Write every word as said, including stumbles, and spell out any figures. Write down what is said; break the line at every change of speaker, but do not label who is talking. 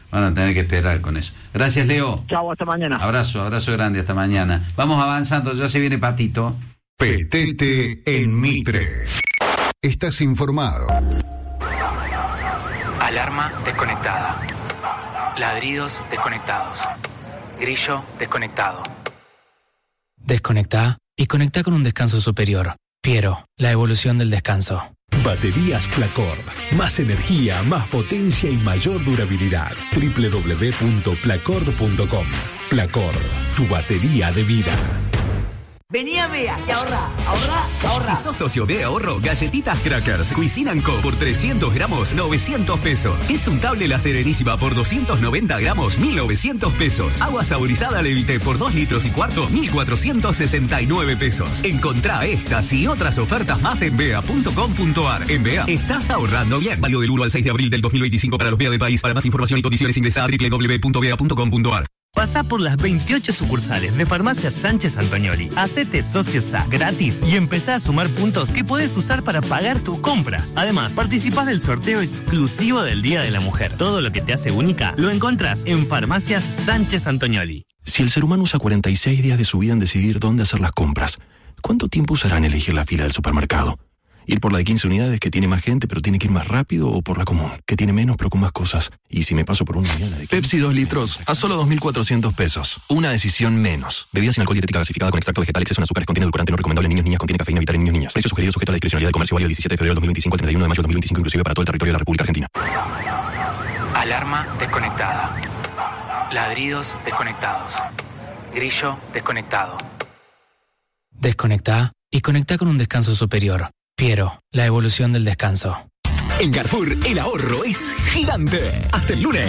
van a tener que esperar con eso. Gracias, Leo.
Chau, hasta mañana.
Abrazo, abrazo grande, hasta mañana. Vamos avanzando, ya se viene Patito.
Petete en Mitre. Estás informado.
Alarma desconectada. Ladridos desconectados. Grillo desconectado.
Desconectá y conectá con un descanso superior. Piero, la evolución del descanso.
Baterías Placord. Más energía, más potencia y mayor durabilidad. doble u doble u doble u punto placord punto com. Placord, tu batería de vida.
Vení a Bea y ahorra, ahorra, ahorra.
Si sos socio de ahorro, galletitas Crackers Cuisine and Co por trescientos gramos, novecientos pesos. Es untable La Serenísima por doscientos noventa gramos, mil novecientos pesos. Agua saborizada Levite por dos litros y cuarto, mil cuatrocientos sesenta y nueve pesos. Encontrá estas y otras ofertas más en bea punto com punto ar. En Bea, estás ahorrando bien. Válido del uno al seis de abril del dos mil veinticinco para los Bea del país. Para más información y condiciones ingresa a doble u doble u doble u punto bea punto com punto ar.
Pasá por las veintiocho sucursales de Farmacia Sánchez Antonioli. Hacete socio S A gratis y empezá a sumar puntos que podés usar para pagar tus compras. Además, participás del sorteo exclusivo del Día de la Mujer. Todo lo que te hace única lo encontrás en Farmacias Sánchez Antonioli.
Si el ser humano usa cuarenta y seis días de su vida en decidir dónde hacer las compras, ¿cuánto tiempo usará en elegir la fila del supermercado? Ir por la de quince unidades que tiene más gente pero tiene que ir más rápido, o por la común que tiene menos pero con más cosas. Y si me paso por una mañana de Pepsi dos litros a solo dos mil cuatrocientos pesos. Una decisión menos. Bebida sin alcohol dietética gasificada con extracto vegetal, exceso en azúcares, contiene edulcorante no recomendable en niños, niñas, contiene cafeína vital en niños, niñas. Precio sugerido sujeto a la discrecionalidad de comercio, válido el diecisiete de febrero del dos mil veinticinco al treinta y uno de mayo del dos mil veinticinco, inclusive para todo el territorio de la República Argentina.
Alarma desconectada. Ladridos desconectados. Grillo desconectado.
Desconectá y conectá con un descanso superior. Piero, la evolución del descanso.
En Carrefour, el ahorro es gigante. Hasta el lunes.